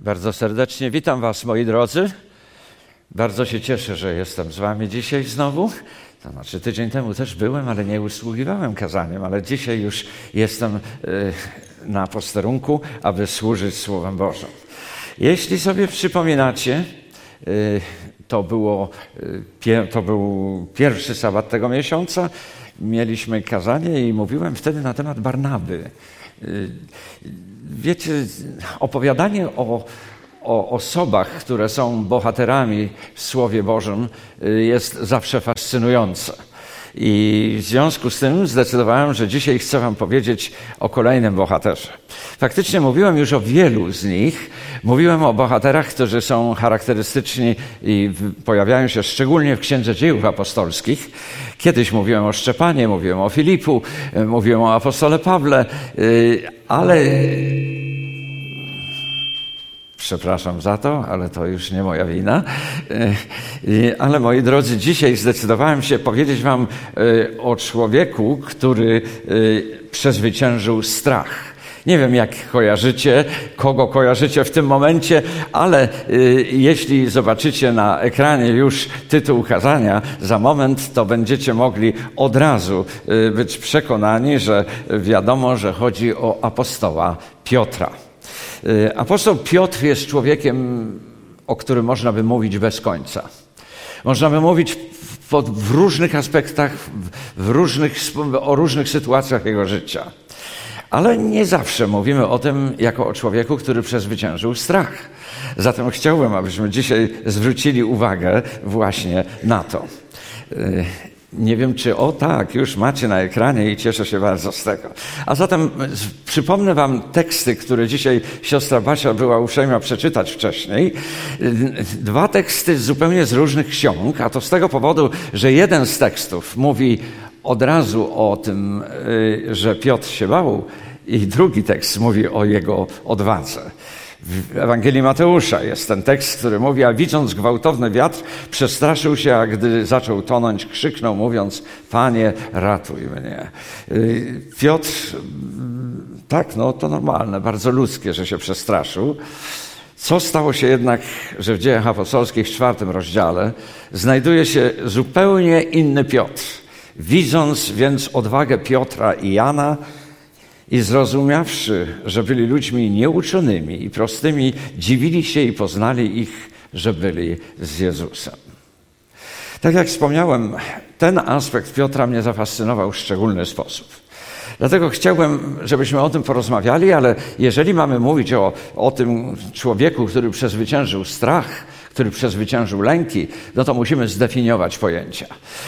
Bardzo serdecznie witam Was, moi drodzy. Bardzo się cieszę, że jestem z Wami dzisiaj znowu. To znaczy tydzień temu też byłem, ale nie usługiwałem kazaniem, ale dzisiaj już jestem na posterunku, aby służyć Słowem Bożym. Jeśli sobie przypominacie, to był pierwszy sabat tego miesiąca. Mieliśmy kazanie i mówiłem wtedy na temat Barnaby. Wiecie, opowiadanie o osobach, które są bohaterami w Słowie Bożym, jest zawsze fascynujące. I w związku z tym zdecydowałem, że dzisiaj chcę Wam powiedzieć o kolejnym bohaterze. Faktycznie mówiłem już o wielu z nich. Mówiłem o bohaterach, którzy są charakterystyczni i pojawiają się szczególnie w Księdze Dziejów Apostolskich. Kiedyś mówiłem o Szczepanie, mówiłem o Filipu, mówiłem o apostole Pawle, ale... Przepraszam za to, ale to już nie moja wina. Ale moi drodzy, dzisiaj zdecydowałem się powiedzieć Wam o człowieku, który przezwyciężył strach. Nie wiem, jak kojarzycie, kogo kojarzycie w tym momencie, ale jeśli zobaczycie na ekranie już tytuł kazania za moment, to będziecie mogli od razu być przekonani, że wiadomo, że chodzi o apostoła Piotra. Apostoł Piotr jest człowiekiem, o którym można by mówić bez końca. Można by mówić w różnych aspektach, o różnych sytuacjach jego życia. Ale nie zawsze mówimy o tym jako o człowieku, który przezwyciężył strach. Zatem chciałbym, abyśmy dzisiaj zwrócili uwagę właśnie na to. Nie wiem, czy już macie na ekranie i cieszę się bardzo z tego. A zatem przypomnę Wam teksty, które dzisiaj siostra Basia była uprzejma przeczytać wcześniej. Dwa teksty zupełnie z różnych ksiąg, a to z tego powodu, że jeden z tekstów mówi od razu o tym, że Piotr się bał, i drugi tekst mówi o jego odwadze. W Ewangelii Mateusza jest ten tekst, który mówi: a widząc gwałtowny wiatr, przestraszył się, a gdy zaczął tonąć, krzyknął, mówiąc: Panie, ratuj mnie. Piotr, to normalne, bardzo ludzkie, że się przestraszył. Co stało się jednak, że w Dziejach Apostolskich w 4 rozdziale znajduje się zupełnie inny Piotr. Widząc więc odwagę Piotra i Jana, i zrozumiawszy, że byli ludźmi nieuczonymi i prostymi, dziwili się i poznali ich, że byli z Jezusem. Tak jak wspomniałem, ten aspekt Piotra mnie zafascynował w szczególny sposób. Dlatego chciałbym, żebyśmy o tym porozmawiali, ale jeżeli mamy mówić o tym człowieku, który przezwyciężył strach, który przezwyciężył lęki, to musimy zdefiniować pojęcia.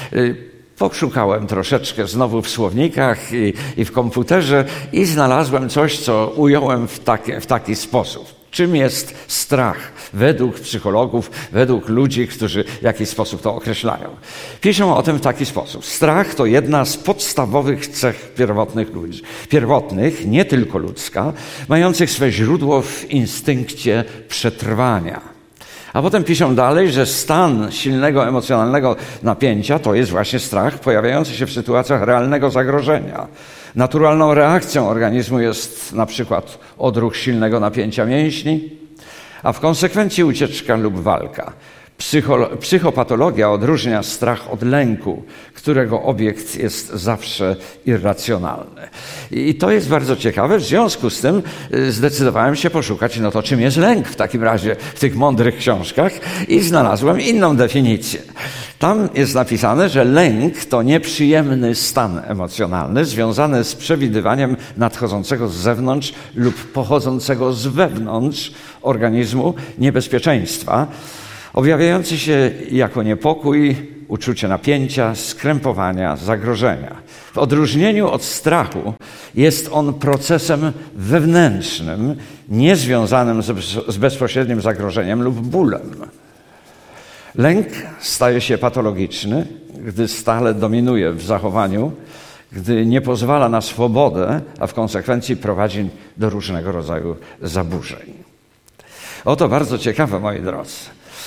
Poszukałem troszeczkę znowu w słownikach i w komputerze i znalazłem coś, co ująłem w taki sposób. Czym jest strach według psychologów, według ludzi, którzy w jakiś sposób to określają? Piszą o tym w taki sposób. Strach to jedna z podstawowych cech pierwotnych, nie tylko ludzka, mających swe źródło w instynkcie przetrwania. A potem piszą dalej, że stan silnego emocjonalnego napięcia to jest właśnie strach pojawiający się w sytuacjach realnego zagrożenia. Naturalną reakcją organizmu jest na przykład odruch silnego napięcia mięśni, a w konsekwencji ucieczka lub walka. Psychopatologia odróżnia strach od lęku, którego obiekt jest zawsze irracjonalny. I to jest bardzo ciekawe. W związku z tym zdecydowałem się poszukać, czym jest lęk w takim razie w tych mądrych książkach i znalazłem inną definicję. Tam jest napisane, że lęk to nieprzyjemny stan emocjonalny związany z przewidywaniem nadchodzącego z zewnątrz lub pochodzącego z wewnątrz organizmu niebezpieczeństwa, objawiający się jako niepokój, uczucie napięcia, skrępowania, zagrożenia. W odróżnieniu od strachu jest on procesem wewnętrznym, niezwiązanym z bezpośrednim zagrożeniem lub bólem. Lęk staje się patologiczny, gdy stale dominuje w zachowaniu, gdy nie pozwala na swobodę, a w konsekwencji prowadzi do różnego rodzaju zaburzeń. Oto bardzo ciekawe, moi drodzy.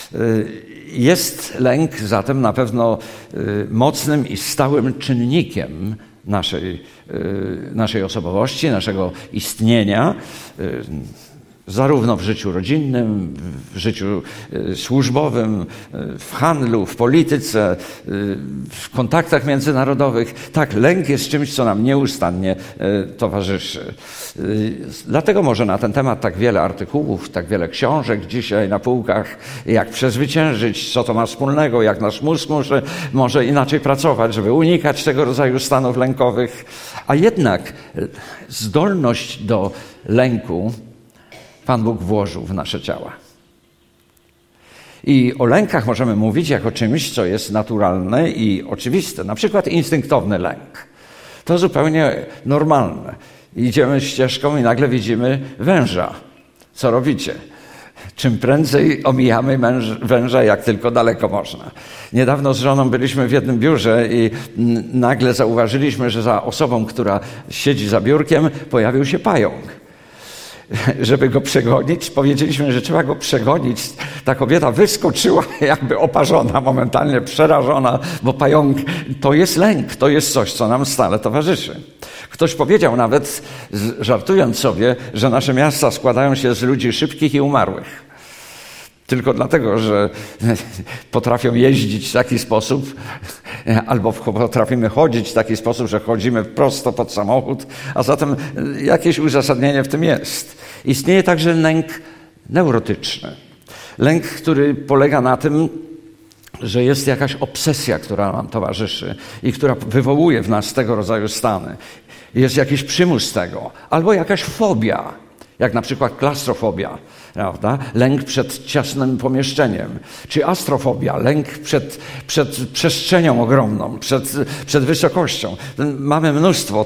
Jest lęk zatem na pewno mocnym i stałym czynnikiem naszej osobowości, naszego istnienia. Zarówno w życiu rodzinnym, w życiu służbowym, w handlu, w polityce, w kontaktach międzynarodowych. Tak, lęk jest czymś, co nam nieustannie towarzyszy. Dlatego może na ten temat tak wiele artykułów, tak wiele książek dzisiaj na półkach, jak przezwyciężyć, co to ma wspólnego, jak nasz mózg może inaczej pracować, żeby unikać tego rodzaju stanów lękowych. A jednak zdolność do lęku Pan Bóg włożył w nasze ciała. I o lękach możemy mówić jako czymś, co jest naturalne i oczywiste. Na przykład instynktowny lęk. To zupełnie normalne. Idziemy ścieżką i nagle widzimy węża. Co robicie? Czym prędzej omijamy węża, jak tylko daleko można. Niedawno z żoną byliśmy w jednym biurze i nagle zauważyliśmy, że za osobą, która siedzi za biurkiem, pojawił się pająk. Żeby go przegonić, powiedzieliśmy, że trzeba go przegonić. Ta kobieta wyskoczyła jakby oparzona, momentalnie przerażona, bo pająk to jest lęk, to jest coś, co nam stale towarzyszy. Ktoś powiedział nawet, żartując sobie, że nasze miasta składają się z ludzi szybkich i umarłych. Tylko dlatego, że potrafią jeździć w taki sposób, albo potrafimy chodzić w taki sposób, że chodzimy prosto pod samochód, a zatem jakieś uzasadnienie w tym jest. Istnieje także lęk neurotyczny. Lęk, który polega na tym, że jest jakaś obsesja, która nam towarzyszy i która wywołuje w nas tego rodzaju stany. Jest jakiś przymus tego, albo jakaś fobia, jak na przykład klastrofobia, prawda? Lęk przed ciasnym pomieszczeniem, czy astrofobia, lęk przed przestrzenią ogromną, przed wysokością. Mamy mnóstwo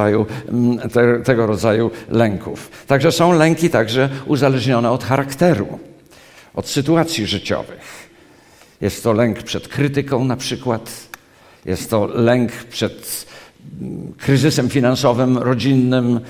tego rodzaju lęków. Także są lęki także uzależnione od charakteru, od sytuacji życiowych. Jest to lęk przed krytyką na przykład, jest to lęk przed kryzysem finansowym, rodzinnym.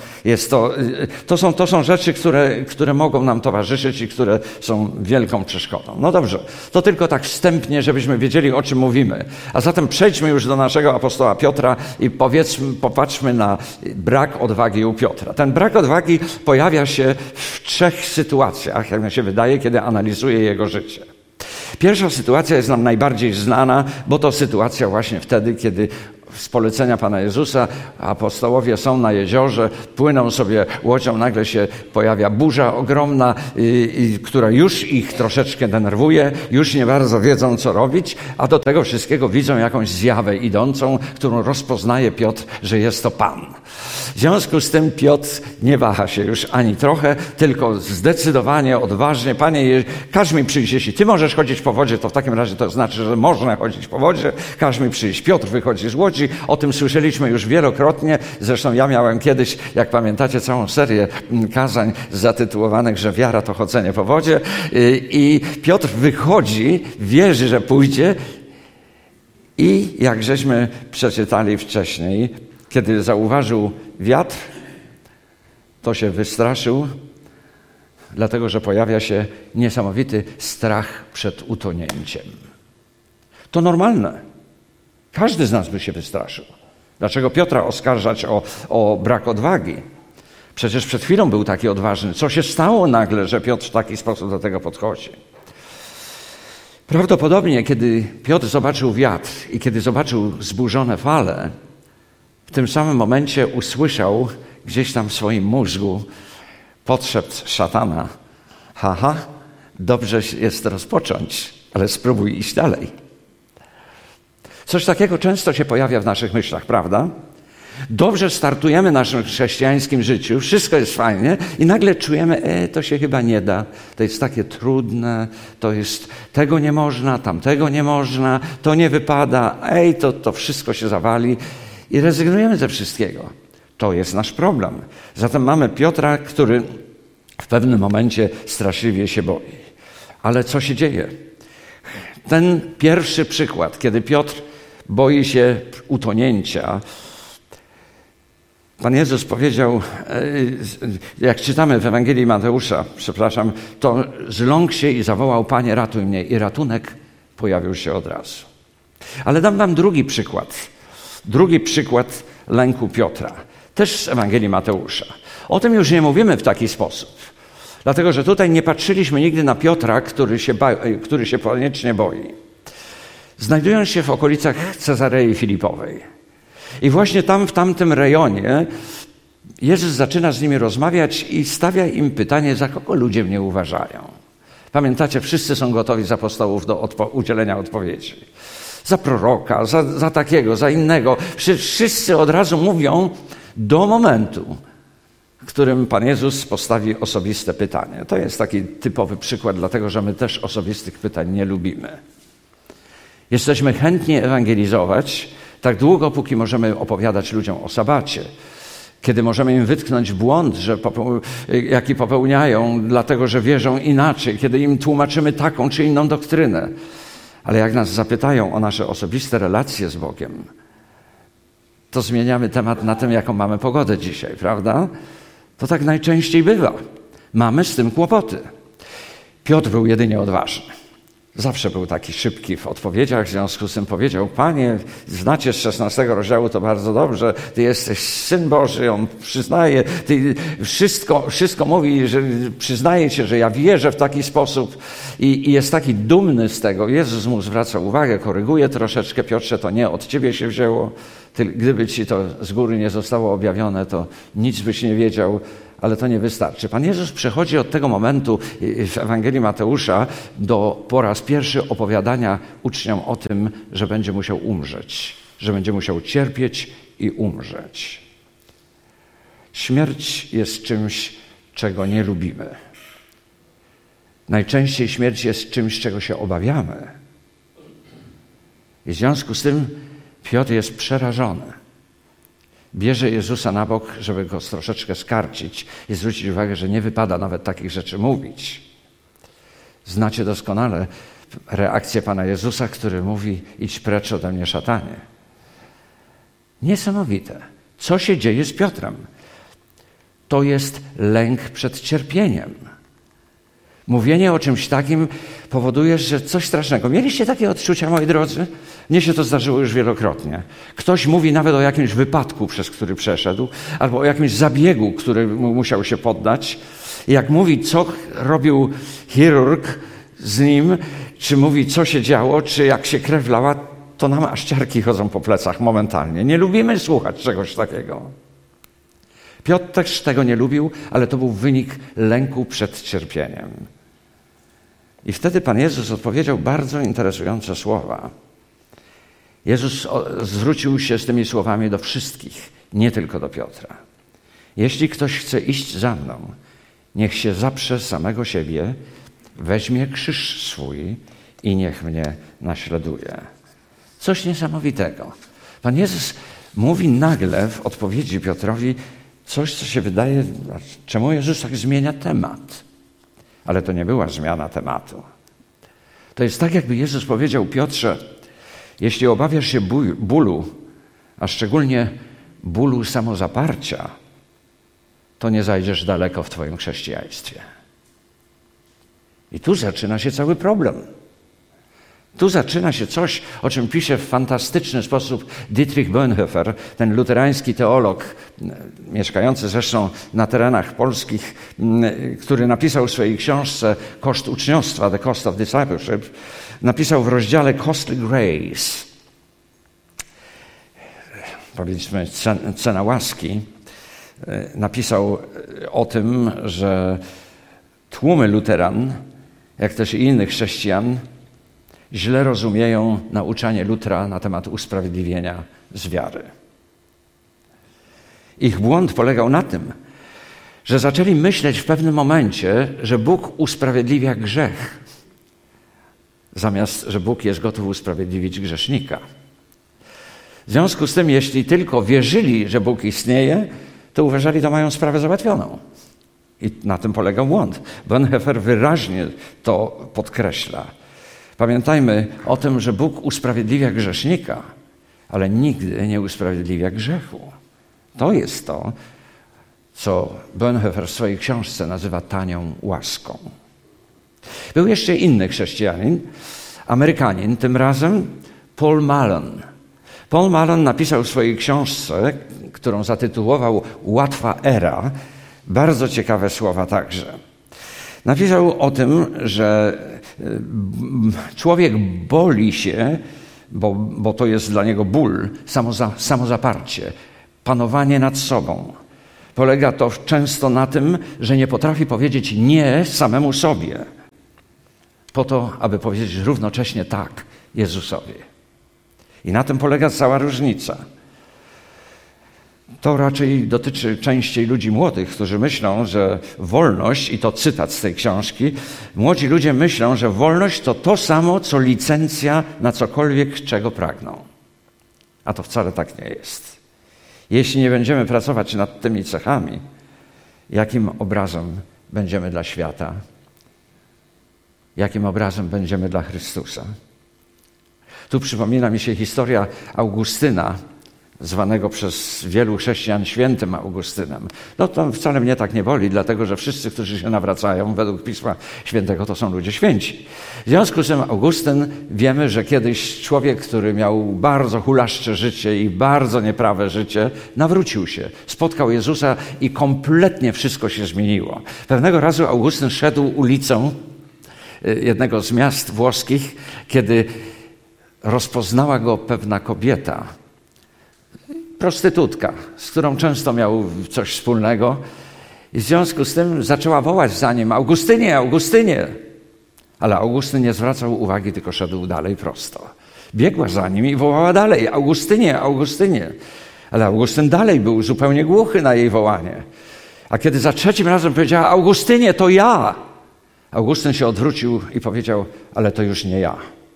To są rzeczy, które mogą nam towarzyszyć i które są wielką przeszkodą. No dobrze, to tylko tak wstępnie, żebyśmy wiedzieli, o czym mówimy. A zatem przejdźmy już do naszego apostoła Piotra i popatrzmy na brak odwagi u Piotra. Ten brak odwagi pojawia się w 3 sytuacjach, jak mi się wydaje, kiedy analizuję jego życie. Pierwsza sytuacja jest nam najbardziej znana, bo to sytuacja właśnie wtedy, kiedy z polecenia Pana Jezusa apostołowie są na jeziorze, płyną sobie łodzią, nagle się pojawia burza ogromna, która już ich troszeczkę denerwuje, już nie bardzo wiedzą, co robić, a do tego wszystkiego widzą jakąś zjawę idącą, którą rozpoznaje Piotr, że jest to Pan. W związku z tym Piotr nie waha się już ani trochę, tylko zdecydowanie, odważnie: Panie, każ mi przyjść, jeśli Ty możesz chodzić po wodzie, to w takim razie to znaczy, że można chodzić po wodzie, każ mi przyjść. Piotr wychodzi z łodzi, o tym słyszeliśmy już wielokrotnie, zresztą ja miałem kiedyś, jak pamiętacie, całą serię kazań zatytułowanych, że wiara to chodzenie po wodzie, i Piotr wychodzi, wierzy, że pójdzie, i jak żeśmy przeczytali wcześniej, kiedy zauważył wiatr, to się wystraszył, dlatego że pojawia się niesamowity strach przed utonięciem. To normalne. Każdy z nas by się wystraszył. Dlaczego Piotra oskarżać o brak odwagi? Przecież przed chwilą był taki odważny. Co się stało nagle, że Piotr w taki sposób do tego podchodzi? Prawdopodobnie, kiedy Piotr zobaczył wiatr i kiedy zobaczył zburzone fale, w tym samym momencie usłyszał gdzieś tam w swoim mózgu podszept szatana: haha, dobrze jest rozpocząć, ale spróbuj iść dalej. Coś takiego często się pojawia w naszych myślach, prawda? Dobrze startujemy w naszym chrześcijańskim życiu, wszystko jest fajnie i nagle czujemy, to się chyba nie da, to jest takie trudne, to jest tego nie można, tamtego nie można, to nie wypada, to wszystko się zawali i rezygnujemy ze wszystkiego. To jest nasz problem. Zatem mamy Piotra, który w pewnym momencie straszliwie się boi. Ale co się dzieje? Ten pierwszy przykład, kiedy Piotr boi się utonięcia, Pan Jezus powiedział, jak czytamy w Ewangelii Mateusza, to zląkł się i zawołał: Panie, ratuj mnie. I ratunek pojawił się od razu. Ale dam wam drugi przykład lęku Piotra, też z Ewangelii Mateusza. O tym już nie mówimy w taki sposób. Dlatego, że tutaj nie patrzyliśmy nigdy na Piotra, który się koniecznie boi. Znajdują się w okolicach Cezarei Filipowej. I właśnie tam, w tamtym rejonie, Jezus zaczyna z nimi rozmawiać i stawia im pytanie, za kogo ludzie mnie uważają. Pamiętacie, wszyscy są gotowi z apostołów do udzielenia odpowiedzi. Za proroka, za takiego, za innego. Wszyscy od razu mówią do momentu, w którym Pan Jezus postawi osobiste pytanie. To jest taki typowy przykład, dlatego że my też osobistych pytań nie lubimy. Jesteśmy chętni ewangelizować tak długo, póki możemy opowiadać ludziom o sabacie. Kiedy możemy im wytknąć błąd, jaki popełniają, dlatego że wierzą inaczej. Kiedy im tłumaczymy taką czy inną doktrynę. Ale jak nas zapytają o nasze osobiste relacje z Bogiem, to zmieniamy temat na tym, jaką mamy pogodę dzisiaj, prawda? To tak najczęściej bywa. Mamy z tym kłopoty. Piotr był jedynie odważny. Zawsze był taki szybki w odpowiedziach, w związku z tym powiedział: Panie, znacie z 16 rozdziału to bardzo dobrze, Ty jesteś Syn Boży, On przyznaje, Ty wszystko mówi, że przyznaje Cię, że ja wierzę w taki sposób i jest taki dumny z tego. Jezus mu zwraca uwagę, koryguje troszeczkę: Piotrze, to nie od Ciebie się wzięło, gdyby Ci to z góry nie zostało objawione, to nic byś nie wiedział. Ale to nie wystarczy. Pan Jezus przechodzi od tego momentu w Ewangelii Mateusza do po raz pierwszy opowiadania uczniom o tym, że będzie musiał umrzeć, że będzie musiał cierpieć i umrzeć. Śmierć jest czymś, czego nie lubimy. Najczęściej śmierć jest czymś, czego się obawiamy. I w związku z tym Piotr jest przerażony. Bierze Jezusa na bok, żeby go troszeczkę skarcić i zwrócić uwagę, że nie wypada nawet takich rzeczy mówić. Znacie doskonale reakcję Pana Jezusa, który mówi: idź precz ode mnie, szatanie. Niesamowite. Co się dzieje z Piotrem? To jest lęk przed cierpieniem. Mówienie o czymś takim powoduje, że coś strasznego. Mieliście takie odczucia, moi drodzy? Mnie się to zdarzyło już wielokrotnie. Ktoś mówi nawet o jakimś wypadku, przez który przeszedł, albo o jakimś zabiegu, który musiał się poddać. I jak mówi, co robił chirurg z nim, czy mówi, co się działo, czy jak się krew lała, to nam aż ciarki chodzą po plecach momentalnie. Nie lubimy słuchać czegoś takiego. Piotr też tego nie lubił, ale to był wynik lęku przed cierpieniem. I wtedy Pan Jezus odpowiedział bardzo interesujące słowa. Jezus zwrócił się z tymi słowami do wszystkich, nie tylko do Piotra. Jeśli ktoś chce iść za mną, niech się zaprze samego siebie, weźmie krzyż swój i niech mnie naśladuje. Coś niesamowitego. Pan Jezus mówi nagle w odpowiedzi Piotrowi coś, co się wydaje, czemu Jezus tak zmienia temat? Ale to nie była zmiana tematu. To jest tak, jakby Jezus powiedział: Piotrze, jeśli obawiasz się bólu, a szczególnie bólu samozaparcia, to nie zajdziesz daleko w twoim chrześcijaństwie. I tu zaczyna się cały problem. Tu zaczyna się coś, o czym pisze w fantastyczny sposób Dietrich Bonhoeffer, ten luterański teolog, mieszkający zresztą na terenach polskich, który napisał w swojej książce Koszt uczniostwa, The Cost of Discipleship, napisał w rozdziale Costly Grace, powiedzmy cena łaski, napisał o tym, że tłumy luteran, jak też i innych chrześcijan, źle rozumieją nauczanie Lutra na temat usprawiedliwienia z wiary. Ich błąd polegał na tym, że zaczęli myśleć w pewnym momencie, że Bóg usprawiedliwia grzech, zamiast że Bóg jest gotów usprawiedliwić grzesznika. W związku z tym, jeśli tylko wierzyli, że Bóg istnieje, to uważali, że mają sprawę załatwioną. I na tym polegał błąd. Bonhoeffer wyraźnie to podkreśla. Pamiętajmy o tym, że Bóg usprawiedliwia grzesznika, ale nigdy nie usprawiedliwia grzechu. To jest to, co Bonhoeffer w swojej książce nazywa tanią łaską. Był jeszcze inny chrześcijanin, Amerykanin, tym razem Paul Mallon. Paul Mallon napisał w swojej książce, którą zatytułował Łatwa era, bardzo ciekawe słowa także. Napisał o tym, że człowiek boli się, bo to jest dla niego ból, samozaparcie, panowanie nad sobą. Polega to często na tym, że nie potrafi powiedzieć nie samemu sobie, po to, aby powiedzieć równocześnie tak Jezusowi. I na tym polega cała różnica. To raczej dotyczy częściej ludzi młodych, którzy myślą, że wolność, i to cytat z tej książki, młodzi ludzie myślą, że wolność to to samo, co licencja na cokolwiek, czego pragną. A to wcale tak nie jest. Jeśli nie będziemy pracować nad tymi cechami, jakim obrazem będziemy dla świata? Jakim obrazem będziemy dla Chrystusa? Tu przypomina mi się historia Augustyna, zwanego przez wielu chrześcijan świętym Augustynem. No to wcale mnie tak nie boli, dlatego że wszyscy, którzy się nawracają według Pisma Świętego, to są ludzie święci. W związku z tym Augustyn, wiemy, że kiedyś człowiek, który miał bardzo hulaszcze życie i bardzo nieprawe życie, nawrócił się, spotkał Jezusa i kompletnie wszystko się zmieniło. Pewnego razu Augustyn szedł ulicą jednego z miast włoskich, kiedy rozpoznała go pewna kobieta, prostytutka, z którą często miał coś wspólnego. I w związku z tym zaczęła wołać za nim: Augustynie, Augustynie! Ale Augustyn nie zwracał uwagi, tylko szedł dalej prosto. Biegła za nim i wołała dalej: Augustynie, Augustynie! Ale Augustyn dalej był zupełnie głuchy na jej wołanie. A kiedy za trzecim razem powiedziała: Augustynie, to ja! Augustyn się odwrócił i powiedział: ale to już nie ja.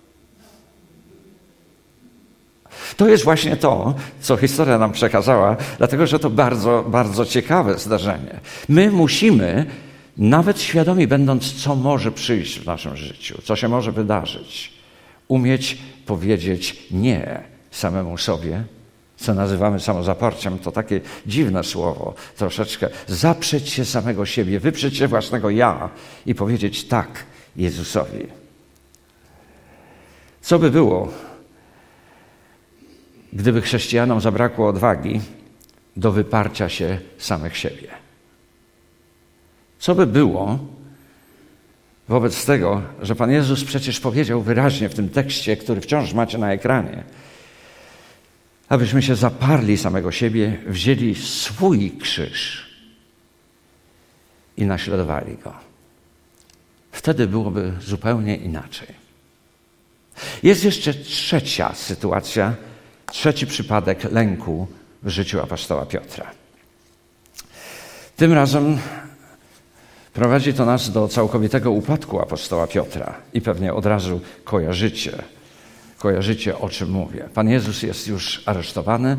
To jest właśnie to, co historia nam przekazała, dlatego że to bardzo, bardzo ciekawe zdarzenie. My musimy, nawet świadomi będąc, co może przyjść w naszym życiu, co się może wydarzyć, umieć powiedzieć nie samemu sobie, co nazywamy samozaparciem. To takie dziwne słowo, troszeczkę. Zaprzeć się samego siebie, wyprzeć się własnego ja i powiedzieć tak Jezusowi. Co by było, gdyby chrześcijanom zabrakło odwagi do wyparcia się samych siebie? Co by było wobec tego, że Pan Jezus przecież powiedział wyraźnie w tym tekście, który wciąż macie na ekranie, abyśmy się zaparli samego siebie, wzięli swój krzyż i naśladowali Go. Wtedy byłoby zupełnie inaczej. Jest jeszcze trzecia sytuacja, trzeci przypadek lęku w życiu apostoła Piotra. Tym razem prowadzi to nas do całkowitego upadku apostoła Piotra i pewnie od razu kojarzycie, o czym mówię. Pan Jezus jest już aresztowany.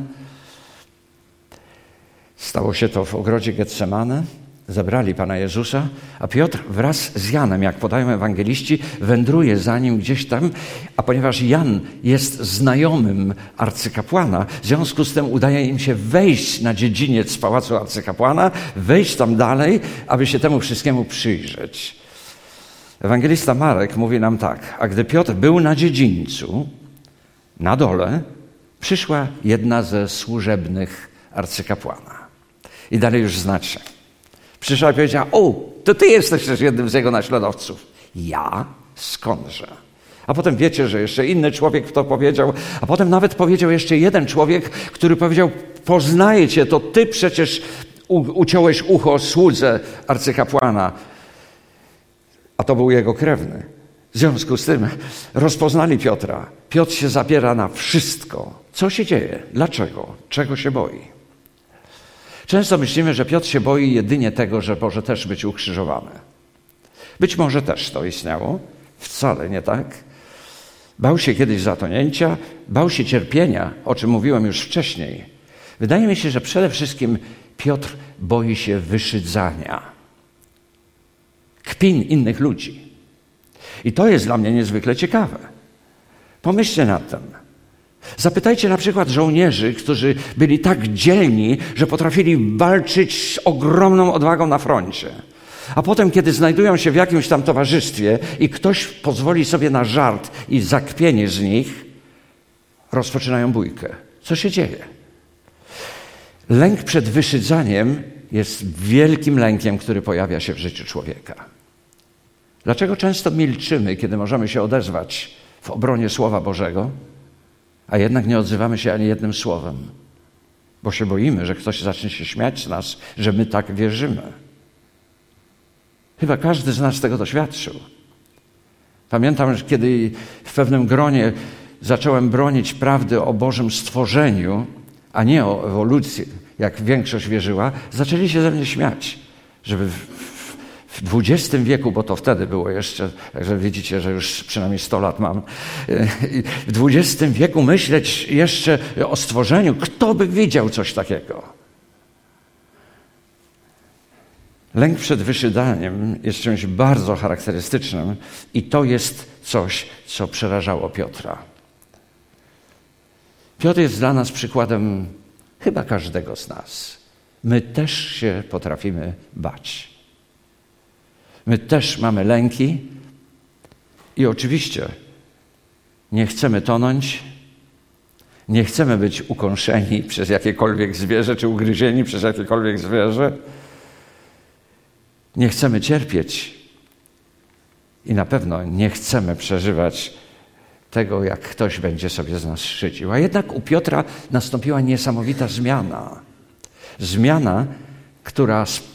Stało się to w ogrodzie Getsemane. Zabrali Pana Jezusa, a Piotr wraz z Janem, jak podają ewangeliści, wędruje za nim gdzieś tam, a ponieważ Jan jest znajomym arcykapłana, w związku z tym udaje im się wejść na dziedziniec z pałacu arcykapłana, wejść tam dalej, aby się temu wszystkiemu przyjrzeć. Ewangelista Marek mówi nam tak: a gdy Piotr był na dziedzińcu, na dole, przyszła jedna ze służebnych arcykapłana. I dalej już znacie. Przyszła i powiedziała: o, to ty jesteś też jednym z jego naśladowców. Ja? Skądże? A potem wiecie, że jeszcze inny człowiek to powiedział, a potem nawet powiedział jeszcze jeden człowiek, który powiedział: poznaję cię, to ty przecież uciąłeś ucho słudze arcykapłana. A to był jego krewny. W związku z tym rozpoznali Piotra. Piotr się zabiera na wszystko. Co się dzieje? Dlaczego? Czego się boi? Często myślimy, że Piotr się boi jedynie tego, że może też być ukrzyżowany. Być może też to istniało. Wcale nie tak. Bał się kiedyś zatonięcia, bał się cierpienia, o czym mówiłem już wcześniej. Wydaje mi się, że przede wszystkim Piotr boi się wyszydzania, kpin innych ludzi. I to jest dla mnie niezwykle ciekawe. Pomyślcie nad tym. Zapytajcie na przykład żołnierzy, którzy byli tak dzielni, że potrafili walczyć z ogromną odwagą na froncie. A potem, kiedy znajdują się w jakimś tam towarzystwie i ktoś pozwoli sobie na żart i zakpienie z nich, rozpoczynają bójkę. Co się dzieje? Lęk przed wyszydzaniem jest wielkim lękiem, który pojawia się w życiu człowieka. Dlaczego często milczymy, kiedy możemy się odezwać w obronie Słowa Bożego, a jednak nie odzywamy się ani jednym słowem? Bo się boimy, że ktoś zacznie się śmiać z nas, że my tak wierzymy. Chyba każdy z nas tego doświadczył. Pamiętam, że kiedy w pewnym gronie zacząłem bronić prawdy o Bożym stworzeniu, a nie o ewolucji, jak większość wierzyła, zaczęli się ze mnie śmiać, żeby w XX wieku, bo to wtedy było jeszcze, także widzicie, że już przynajmniej 100 lat mam, w XX wieku myśleć jeszcze o stworzeniu. Kto by widział coś takiego? Lęk przed wyszydaniem jest czymś bardzo charakterystycznym i to jest coś, co przerażało Piotra. Piotr jest dla nas przykładem chyba każdego z nas. My też się potrafimy bać. My też mamy lęki i oczywiście nie chcemy tonąć, nie chcemy być ukąszeni przez jakiekolwiek zwierzę, czy ugryzieni przez jakiekolwiek zwierzę. Nie chcemy cierpieć i na pewno nie chcemy przeżywać tego, jak ktoś będzie sobie z nas szczycił. A jednak u Piotra nastąpiła zmiana. Zmiana, która z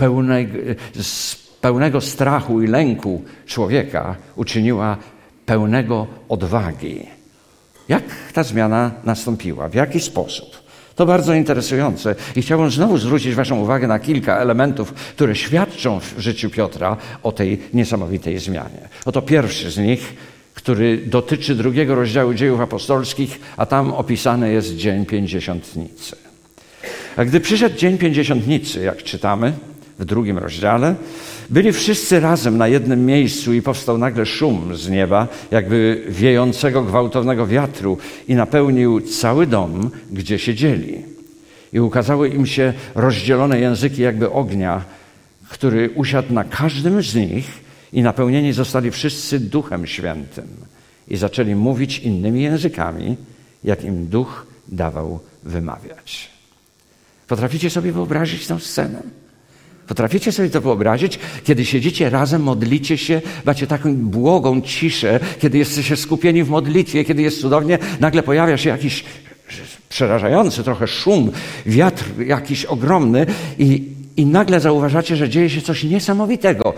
pełnego strachu i lęku człowieka uczyniła pełnego odwagi. Jak ta zmiana nastąpiła? W jaki sposób? To bardzo interesujące i chciałbym znowu zwrócić waszą uwagę na kilka elementów, które świadczą w życiu Piotra o tej niesamowitej zmianie. Oto pierwszy z nich, który dotyczy 2 rozdziału Dziejów Apostolskich, a tam opisany jest Dzień Pięćdziesiątnicy. A gdy przyszedł Dzień Pięćdziesiątnicy, jak czytamy w 2 rozdziale, byli wszyscy razem na jednym miejscu i powstał nagle szum z nieba, jakby wiejącego gwałtownego wiatru i napełnił cały dom, gdzie siedzieli. I ukazały im się rozdzielone języki jakby ognia, który usiadł na każdym z nich i napełnieni zostali wszyscy Duchem Świętym i zaczęli mówić innymi językami, jak im Duch dawał wymawiać. Potraficie sobie wyobrazić tę scenę? Potraficie sobie to wyobrazić, kiedy siedzicie razem, modlicie się, macie taką błogą ciszę, kiedy jesteście skupieni w modlitwie, kiedy jest cudownie, nagle pojawia się jakiś przerażający trochę szum, wiatr jakiś ogromny i nagle zauważacie, że dzieje się coś niesamowitego.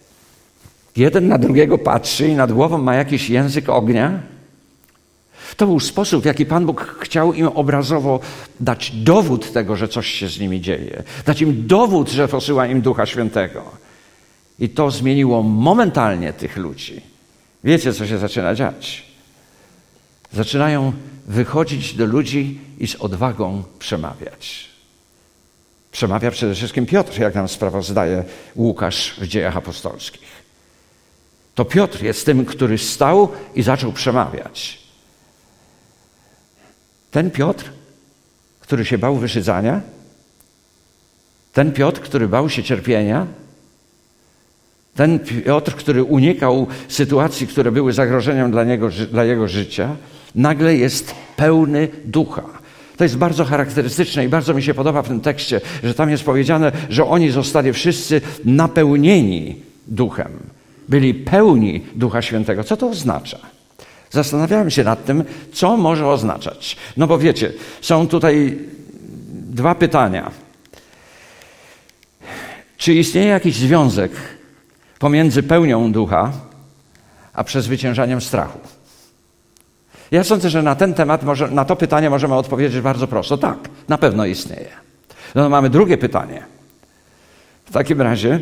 Jeden na drugiego patrzy i nad głową ma jakiś język ognia. To był sposób, w jaki Pan Bóg chciał im obrazowo dać dowód tego, że coś się z nimi dzieje. Dać im dowód, że posyła im Ducha Świętego. I to zmieniło momentalnie tych ludzi. Wiecie, co się zaczyna dziać? Zaczynają wychodzić do ludzi i z odwagą przemawiać. Przemawia przede wszystkim Piotr, jak nam sprawozdaje Łukasz w Dziejach Apostolskich. To Piotr jest tym, który stał i zaczął przemawiać. Ten Piotr, który się bał wyszydzania, ten Piotr, który bał się cierpienia, ten Piotr, który unikał sytuacji, które były zagrożeniem dla jego życia, nagle jest pełny Ducha. To jest bardzo charakterystyczne i bardzo mi się podoba w tym tekście, że tam jest powiedziane, że oni zostali wszyscy napełnieni Duchem. Byli pełni Ducha Świętego. Co to oznacza? Zastanawiałem się nad tym, co może oznaczać. No bo wiecie, są tutaj 2 pytania. Czy istnieje jakiś związek pomiędzy pełnią Ducha, a przezwyciężaniem strachu? Ja sądzę, że na ten temat, na to pytanie możemy odpowiedzieć bardzo prosto. Tak, na pewno istnieje. No mamy drugie pytanie. W takim razie,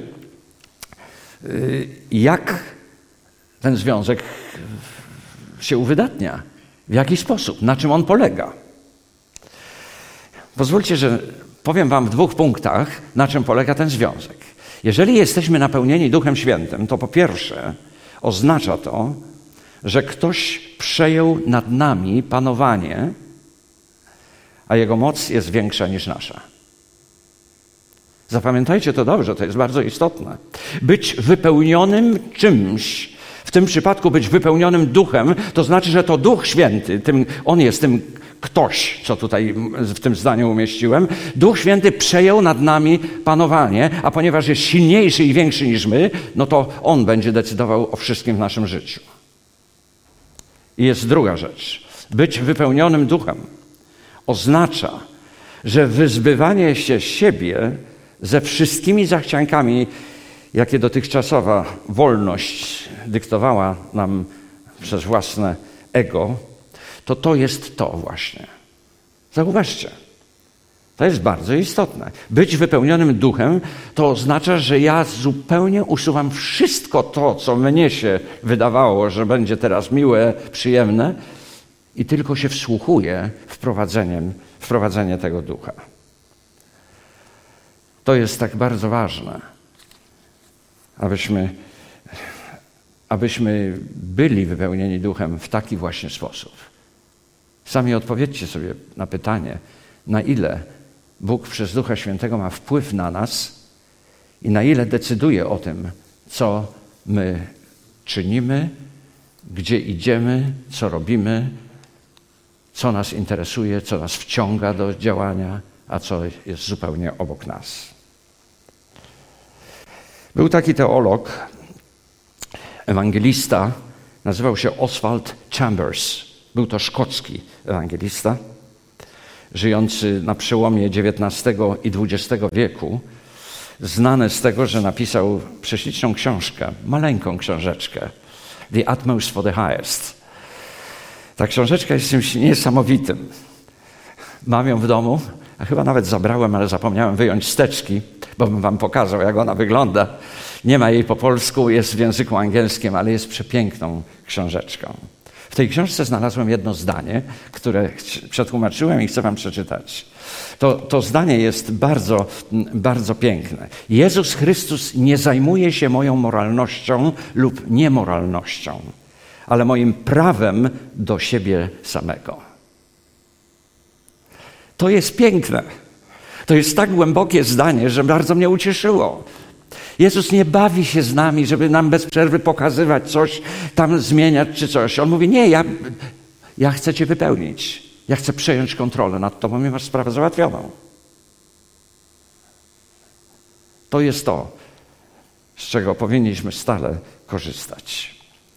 jak ten związek się uwydatnia? W jaki sposób? Na czym on polega? Pozwólcie, że powiem wam w 2 punktach, na czym polega ten związek. Jeżeli jesteśmy napełnieni Duchem Świętym, to po pierwsze oznacza to, że ktoś przejął nad nami panowanie, a jego moc jest większa niż nasza. Zapamiętajcie to dobrze, to jest bardzo istotne. Być wypełnionym czymś, w tym przypadku być wypełnionym Duchem, to znaczy, że to Duch Święty, on jest tym ktoś, co tutaj w tym zdaniu umieściłem, Duch Święty przejął nad nami panowanie, a ponieważ jest silniejszy i większy niż my, no to On będzie decydował o wszystkim w naszym życiu. I jest druga rzecz. Być wypełnionym Duchem oznacza, że wyzbywanie się siebie ze wszystkimi zachciankami, jakie dotychczasowa wolność dyktowała nam przez własne ego, to jest to właśnie. Zauważcie, to jest bardzo istotne. Być wypełnionym Duchem to oznacza, że ja zupełnie usuwam wszystko to, co mnie się wydawało, że będzie teraz miłe, przyjemne i tylko się wsłuchuję w wprowadzenie tego Ducha. To jest tak bardzo ważne, abyśmy byli wypełnieni Duchem w taki właśnie sposób. Sami odpowiedzcie sobie na pytanie, na ile Bóg przez Ducha Świętego ma wpływ na nas i na ile decyduje o tym, co my czynimy, gdzie idziemy, co robimy, co nas interesuje, co nas wciąga do działania, a co jest zupełnie obok nas. Był taki teolog, ewangelista, nazywał się Oswald Chambers. Był to szkocki ewangelista, żyjący na przełomie XIX i XX wieku, znany z tego, że napisał prześliczną książkę, maleńką książeczkę, The Utmost for the Highest. Ta książeczka jest czymś niesamowitym. Mam ją w domu, a chyba nawet zabrałem, ale zapomniałem wyjąć wsteczki, bo bym wam pokazał, jak ona wygląda. Nie ma jej po polsku, jest w języku angielskim, ale jest przepiękną książeczką. W tej książce znalazłem jedno zdanie, które przetłumaczyłem i chcę wam przeczytać. To zdanie jest bardzo, bardzo piękne. Jezus Chrystus nie zajmuje się moją moralnością lub niemoralnością, ale moim prawem do siebie samego. To jest piękne. To jest tak głębokie zdanie, że bardzo mnie ucieszyło. Jezus nie bawi się z nami, żeby nam bez przerwy pokazywać coś, tam zmieniać czy coś. On mówi, nie, ja chcę cię wypełnić. Ja chcę przejąć kontrolę nad tobą i masz sprawę załatwioną. To jest to, z czego powinniśmy stale korzystać.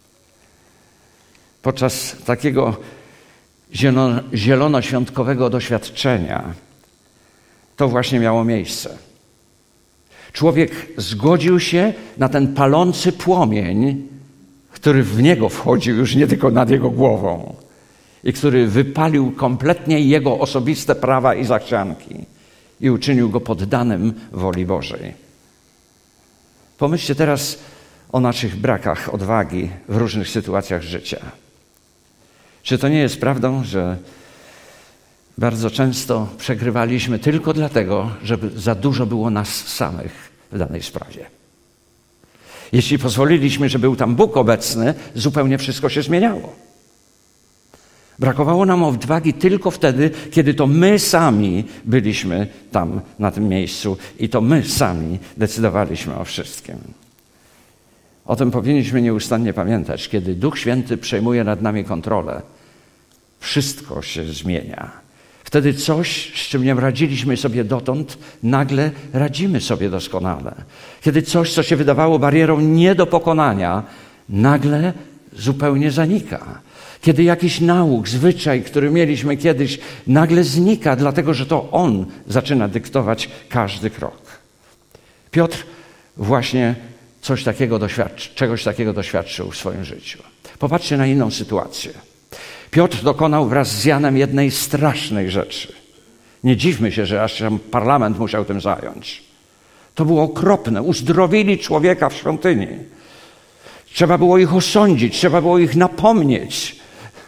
Podczas takiego zielonoświątkowego doświadczenia to właśnie miało miejsce. Człowiek zgodził się na ten palący płomień, który w niego wchodził już nie tylko nad jego głową i który wypalił kompletnie jego osobiste prawa i zachcianki i uczynił go poddanym woli Bożej. Pomyślcie teraz o naszych brakach odwagi w różnych sytuacjach życia. Czy to nie jest prawdą, że bardzo często przegrywaliśmy tylko dlatego, żeby za dużo było nas samych w danej sprawie? Jeśli pozwoliliśmy, że był tam Bóg obecny, zupełnie wszystko się zmieniało. Brakowało nam odwagi tylko wtedy, kiedy to my sami byliśmy tam na tym miejscu i to my sami decydowaliśmy o wszystkim. O tym powinniśmy nieustannie pamiętać. Kiedy Duch Święty przejmuje nad nami kontrolę, wszystko się zmienia. Wtedy coś, z czym nie radziliśmy sobie dotąd, nagle radzimy sobie doskonale. Kiedy coś, co się wydawało barierą nie do pokonania, nagle zupełnie zanika. Kiedy jakiś nauk, zwyczaj, który mieliśmy kiedyś, nagle znika, dlatego że to On zaczyna dyktować każdy krok. Piotr właśnie czegoś takiego doświadczył w swoim życiu. Popatrzcie na inną sytuację. Piotr dokonał wraz z Janem jednej strasznej rzeczy. Nie dziwmy się, że aż parlament musiał tym zająć. To było okropne. Uzdrowili człowieka w świątyni. Trzeba było ich osądzić, trzeba było ich napomnieć.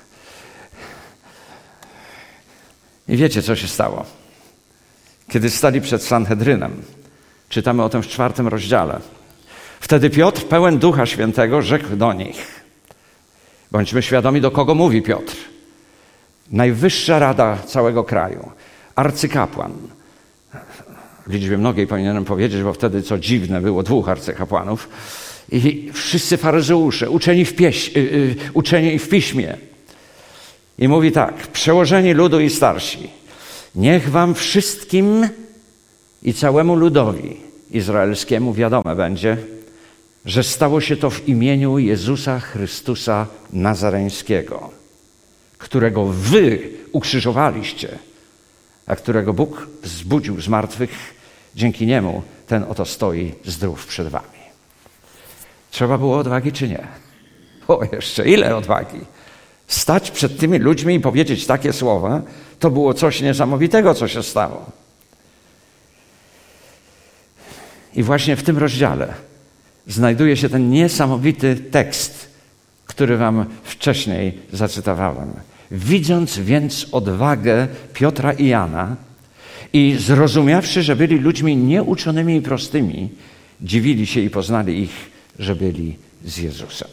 I wiecie, co się stało? Kiedy stali przed Sanhedrynem, czytamy o tym w 4 rozdziale. Wtedy Piotr, pełen Ducha Świętego, rzekł do nich. Bądźmy świadomi, do kogo mówi Piotr. Najwyższa rada całego kraju, arcykapłan. W liczbie mnogiej powinienem powiedzieć, bo wtedy, co dziwne, było 2 arcykapłanów. I wszyscy faryzeusze, uczeni w piśmie. I mówi tak: przełożeni ludu i starsi, niech wam wszystkim i całemu ludowi izraelskiemu wiadome będzie, że stało się to w imieniu Jezusa Chrystusa Nazareńskiego, którego wy ukrzyżowaliście, a którego Bóg wzbudził z martwych. Dzięki niemu ten oto stoi zdrów przed wami. Trzeba było odwagi czy nie? O, jeszcze ile odwagi! Stać przed tymi ludźmi i powiedzieć takie słowa, to było coś niesamowitego, co się stało. I właśnie w tym rozdziale znajduje się ten niesamowity tekst, który wam wcześniej zacytowałem. Widząc więc odwagę Piotra i Jana i zrozumiawszy, że byli ludźmi nieuczonymi i prostymi, dziwili się i poznali ich, że byli z Jezusem.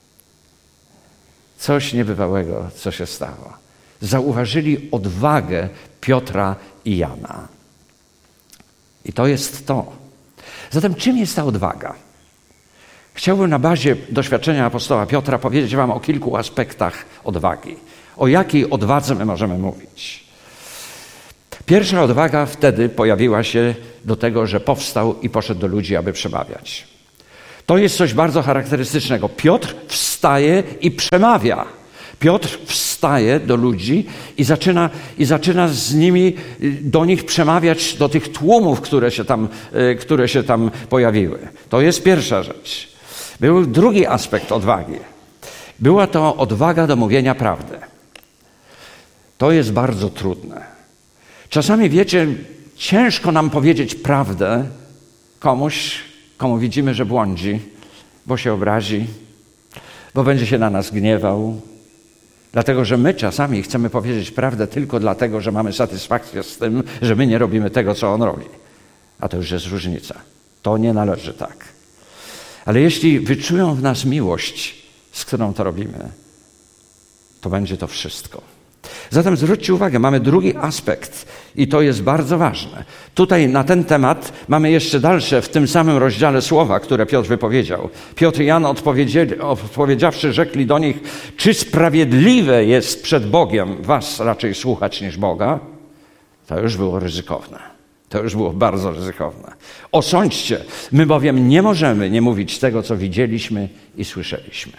Coś niebywałego, co się stało. Zauważyli odwagę Piotra i Jana. I to jest to. Zatem czym jest ta odwaga? Chciałbym na bazie doświadczenia apostoła Piotra powiedzieć wam o kilku aspektach odwagi. O jakiej odwadze my możemy mówić? Pierwsza odwaga wtedy pojawiła się do tego, że powstał i poszedł do ludzi, aby przemawiać. To jest coś bardzo charakterystycznego. Piotr wstaje i przemawia. Piotr wstaje do ludzi i zaczyna z nimi, do nich przemawiać, do tych tłumów, które się tam pojawiły. To jest pierwsza rzecz. Był drugi aspekt odwagi. Była to odwaga do mówienia prawdy. To jest bardzo trudne. Czasami, wiecie, ciężko nam powiedzieć prawdę komuś, komu widzimy, że błądzi, bo się obrazi, bo będzie się na nas gniewał. Dlatego, że my czasami chcemy powiedzieć prawdę tylko dlatego, że mamy satysfakcję z tym, że my nie robimy tego, co on robi. A to już jest różnica. To nie należy tak. Ale jeśli wyczują w nas miłość, z którą to robimy, to będzie to wszystko. Zatem zwróćcie uwagę, mamy drugi aspekt i to jest bardzo ważne. Tutaj na ten temat mamy jeszcze dalsze w tym samym rozdziale słowa, które Piotr wypowiedział. Piotr i Jan odpowiedziawszy rzekli do nich: czy sprawiedliwe jest przed Bogiem was raczej słuchać niż Boga? To już było ryzykowne. To już było bardzo ryzykowne. Osądźcie, my bowiem nie możemy nie mówić tego, co widzieliśmy i słyszeliśmy.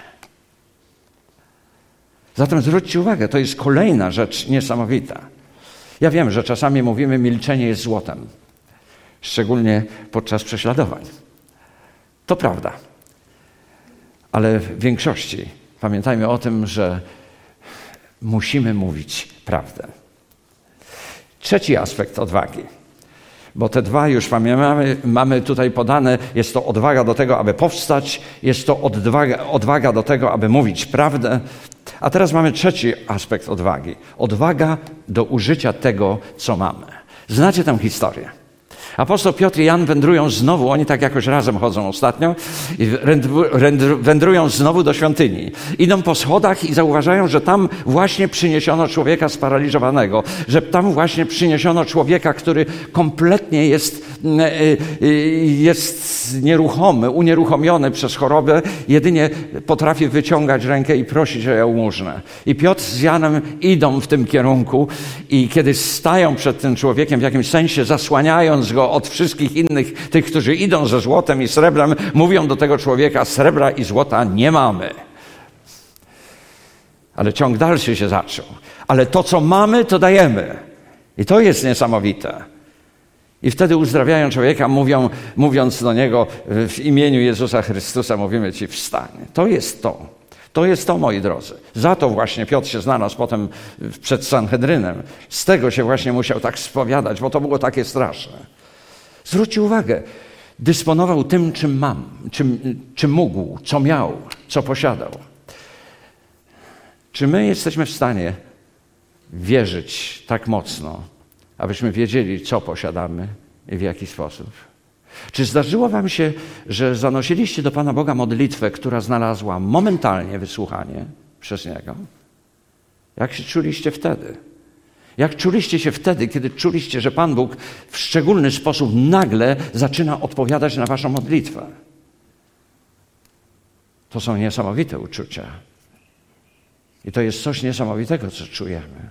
Zatem zwróćcie uwagę, to jest kolejna rzecz niesamowita. Ja wiem, że czasami mówimy, milczenie jest złotem, szczególnie podczas prześladowań. To prawda. Ale w większości pamiętajmy o tym, że musimy mówić prawdę. Trzeci aspekt odwagi. Bo te dwa już mamy tutaj podane. Jest to odwaga do tego, aby powstać. Jest to odwaga do tego, aby mówić prawdę. A teraz mamy trzeci aspekt odwagi. Odwaga do użycia tego, co mamy. Znacie tę historię. Apostoł Piotr i Jan wędrują znowu, oni tak jakoś razem chodzą ostatnio, i wędrują znowu do świątyni. Idą po schodach i zauważają, że tam właśnie przyniesiono człowieka sparaliżowanego, że tam właśnie przyniesiono człowieka, który kompletnie jest nieruchomy, unieruchomiony przez chorobę, jedynie potrafi wyciągać rękę i prosić o jałmużnę. I Piotr z Janem idą w tym kierunku i kiedy stają przed tym człowiekiem, w jakimś sensie zasłaniając go od wszystkich innych, tych, którzy idą ze złotem i srebrem, mówią do tego człowieka: srebra i złota nie mamy. Ale ciąg dalszy się zaczął. Ale to, co mamy, to dajemy. I to jest niesamowite. I wtedy uzdrawiają człowieka, mówiąc do niego w imieniu Jezusa Chrystusa, mówimy ci: wstań. To jest to. To jest to, moi drodzy. Za to właśnie Piotr się znalazł potem przed Sanhedrynem. Z tego się właśnie musiał tak spowiadać, bo to było takie straszne. Zwróćcie uwagę, dysponował tym, czym mógł, co miał, co posiadał. Czy my jesteśmy w stanie wierzyć tak mocno, abyśmy wiedzieli, co posiadamy i w jaki sposób? Czy zdarzyło wam się, że zanosiliście do Pana Boga modlitwę, która znalazła momentalnie wysłuchanie przez Niego? Jak się czuliście wtedy? Jak czuliście się wtedy, kiedy czuliście, że Pan Bóg w szczególny sposób nagle zaczyna odpowiadać na waszą modlitwę? To są niesamowite uczucia. I to jest coś niesamowitego, co czujemy.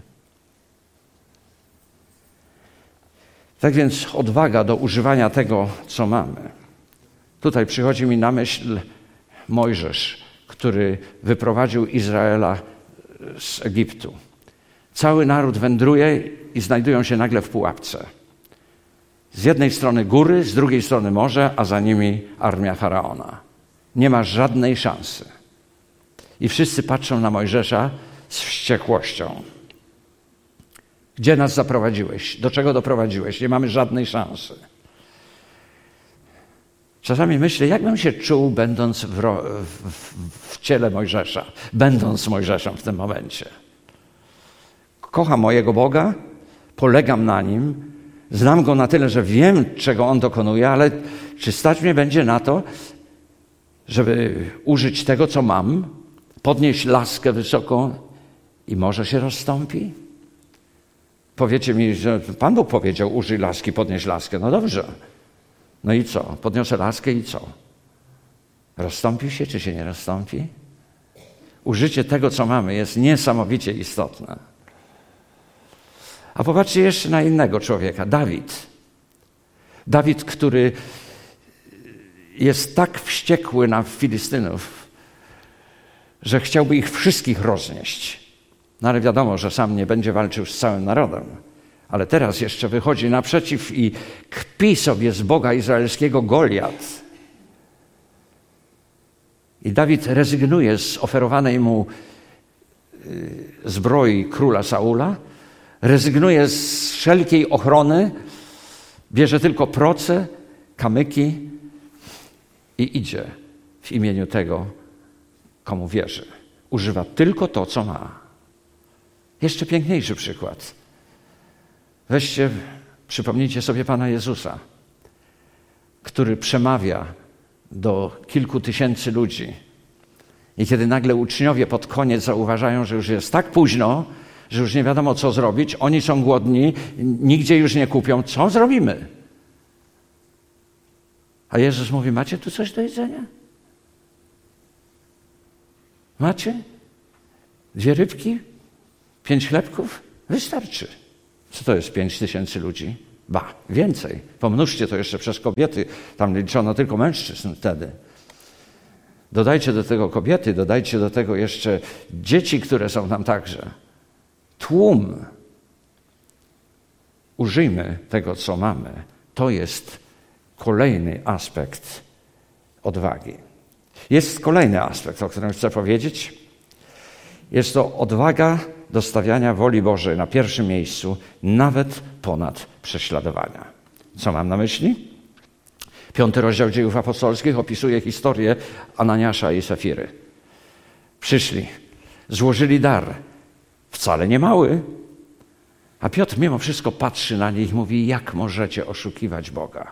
Tak więc odwaga do używania tego, co mamy. Tutaj przychodzi mi na myśl Mojżesz, który wyprowadził Izraela z Egiptu. Cały naród wędruje i znajdują się nagle w pułapce. Z jednej strony góry, z drugiej strony morze, a za nimi armia Faraona. Nie ma żadnej szansy. I wszyscy patrzą na Mojżesza z wściekłością. Gdzie nas zaprowadziłeś? Do czego doprowadziłeś? Nie mamy żadnej szansy. Czasami myślę, jak bym się czuł, będąc w ciele Mojżesza, będąc Mojżeszem w tym momencie. Kocham mojego Boga, polegam na Nim, znam Go na tyle, że wiem, czego On dokonuje, ale czy stać mnie będzie na to, żeby użyć tego, co mam, podnieść laskę wysoko i morze się rozstąpi? Powiecie mi, że Pan Bóg powiedział, użyj laski, podnieś laskę. No dobrze. No i co? Podniosę laskę i co? Rozstąpi się, czy się nie rozstąpi? Użycie tego, co mamy, jest niesamowicie istotne. A popatrzcie jeszcze na innego człowieka, Dawid. Dawid, który jest tak wściekły na Filistynów, że chciałby ich wszystkich roznieść. No ale wiadomo, że sam nie będzie walczył z całym narodem. Ale teraz jeszcze wychodzi naprzeciw i kpi sobie z Boga izraelskiego Goliat. I Dawid rezygnuje z oferowanej mu zbroi króla Saula, rezygnuje z wszelkiej ochrony, bierze tylko proce, kamyki i idzie w imieniu tego, komu wierzy. Używa tylko to, co ma. Jeszcze piękniejszy przykład. Weźcie, przypomnijcie sobie Pana Jezusa, który przemawia do kilku tysięcy ludzi. I kiedy nagle uczniowie pod koniec zauważają, że już jest tak późno, że już nie wiadomo, co zrobić, oni są głodni, nigdzie już nie kupią, co zrobimy? A Jezus mówi, macie tu coś do jedzenia? Macie? 2 rybki? 5 chlebków? Wystarczy. Co to jest 5000 ludzi? Ba, więcej. Pomnóżcie to jeszcze przez kobiety. Tam liczono tylko mężczyzn wtedy. Dodajcie do tego kobiety, dodajcie do tego jeszcze dzieci, które są tam także. Tłum. Użyjmy tego, co mamy. To jest kolejny aspekt odwagi. Jest kolejny aspekt, o którym chcę powiedzieć. Jest to odwaga do stawiania woli Bożej na pierwszym miejscu, nawet ponad prześladowania. Co mam na myśli? 5 rozdział Dziejów Apostolskich opisuje historię Ananiasza i Safiry. Przyszli, złożyli dar, wcale nie mały, a Piotr mimo wszystko patrzy na nich i mówi, jak możecie oszukiwać Boga?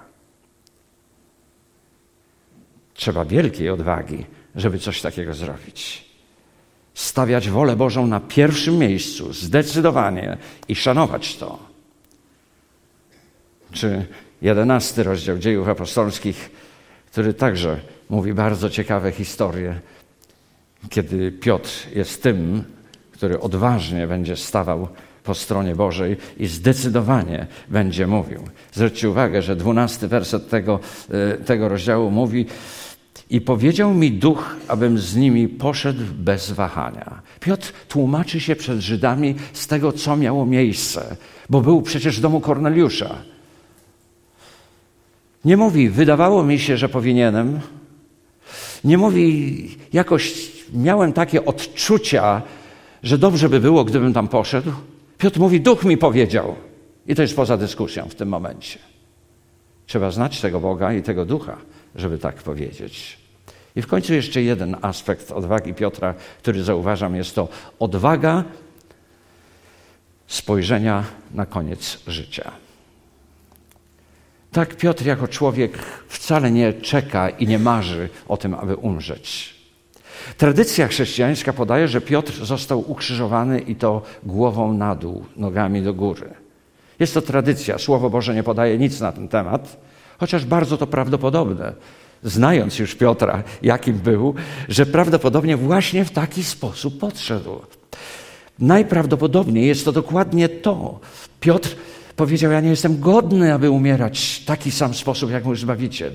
Trzeba wielkiej odwagi, żeby coś takiego zrobić. Stawiać wolę Bożą na pierwszym miejscu, zdecydowanie i szanować to. Czy 11 rozdział Dziejów Apostolskich, który także mówi bardzo ciekawe historie, kiedy Piotr jest tym, który odważnie będzie stawał po stronie Bożej i zdecydowanie będzie mówił. Zwróćcie uwagę, że 12 werset tego rozdziału mówi, i powiedział mi Duch, abym z nimi poszedł bez wahania. Piotr tłumaczy się przed Żydami z tego, co miało miejsce, bo był przecież w domu Korneliusza. Nie mówi, wydawało mi się, że powinienem. Nie mówi, jakoś miałem takie odczucia, że dobrze by było, gdybym tam poszedł. Piotr mówi, Duch mi powiedział. I to jest poza dyskusją w tym momencie. Trzeba znać tego Boga i tego Ducha, żeby tak powiedzieć. I w końcu jeszcze jeden aspekt odwagi Piotra, który zauważam, jest to odwaga spojrzenia na koniec życia. Tak, Piotr jako człowiek wcale nie czeka i nie marzy o tym, aby umrzeć. Tradycja chrześcijańska podaje, że Piotr został ukrzyżowany i to głową na dół, nogami do góry. Jest to tradycja, Słowo Boże nie podaje nic na ten temat, chociaż bardzo to prawdopodobne, znając już Piotra, jakim był, że prawdopodobnie właśnie w taki sposób podszedł. Najprawdopodobniej jest to dokładnie to. Piotr powiedział, ja nie jestem godny, aby umierać w taki sam sposób, jak mój Zbawiciel.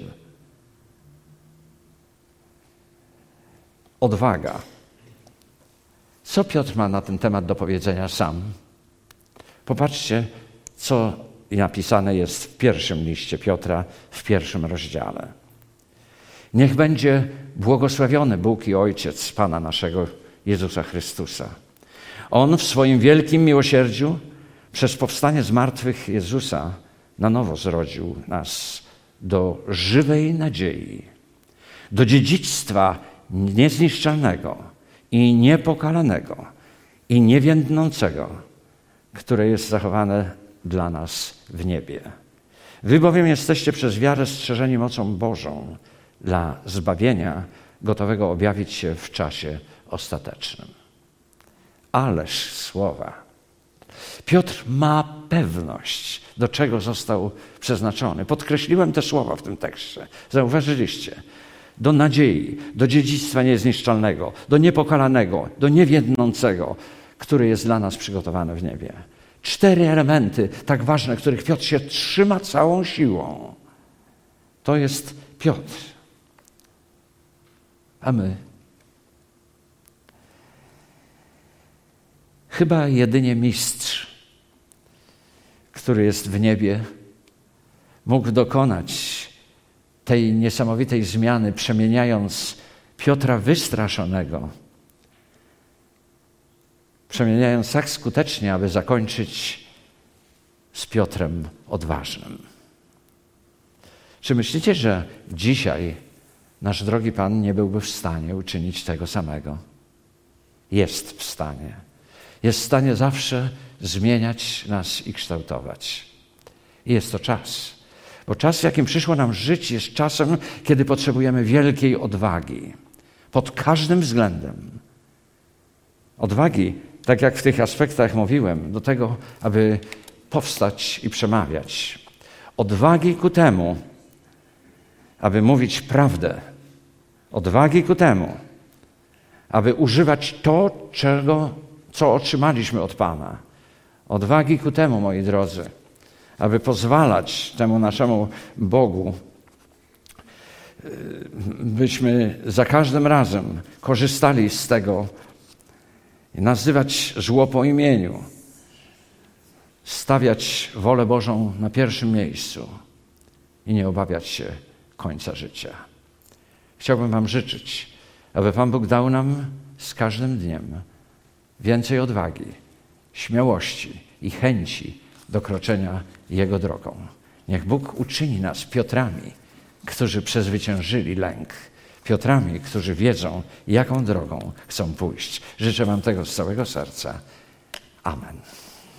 Odwaga. Co Piotr ma na ten temat do powiedzenia sam? Popatrzcie, co napisane jest w pierwszym liście Piotra, w 1 rozdziale. Niech będzie błogosławiony Bóg i Ojciec Pana naszego Jezusa Chrystusa. On w swoim wielkim miłosierdziu przez powstanie z martwych Jezusa na nowo zrodził nas do żywej nadziei, do dziedzictwa niezniszczalnego i niepokalanego i niewiędnącego, które jest zachowane dla nas w niebie. Wy bowiem jesteście przez wiarę strzeżeni mocą Bożą dla zbawienia, gotowego objawić się w czasie ostatecznym. Ależ słowa. Piotr ma pewność, do czego został przeznaczony. Podkreśliłem te słowa w tym tekście. Zauważyliście? Do nadziei, do dziedzictwa niezniszczalnego, do niepokalanego, do niewiędnącego, który jest dla nas przygotowany w niebie. 4 elementy tak ważne, których Piotr się trzyma całą siłą. To jest Piotr. A my? Chyba jedynie mistrz, który jest w niebie, mógł dokonać tej niesamowitej zmiany, przemieniając Piotra wystraszonego, przemieniając tak skutecznie, aby zakończyć z Piotrem odważnym. Czy myślicie, że dzisiaj nasz drogi Pan nie byłby w stanie uczynić tego samego? Jest w stanie. Jest w stanie zawsze zmieniać nas i kształtować. I jest to czas. Bo czas, w jakim przyszło nam żyć, jest czasem, kiedy potrzebujemy wielkiej odwagi. Pod każdym względem. Odwagi, tak jak w tych aspektach mówiłem, do tego, aby powstać i przemawiać. Odwagi ku temu, aby mówić prawdę. Odwagi ku temu, aby używać to, co otrzymaliśmy od Pana. Odwagi ku temu, moi drodzy, aby pozwalać temu naszemu Bogu, byśmy za każdym razem korzystali z tego i nazywać zło po imieniu, stawiać wolę Bożą na pierwszym miejscu i nie obawiać się końca życia. Chciałbym wam życzyć, aby Pan Bóg dał nam z każdym dniem więcej odwagi, śmiałości i chęci do kroczenia Jego drogą. Niech Bóg uczyni nas Piotrami, którzy przezwyciężyli lęk. Piotrami, którzy wiedzą, jaką drogą chcą pójść. Życzę wam tego z całego serca. Amen.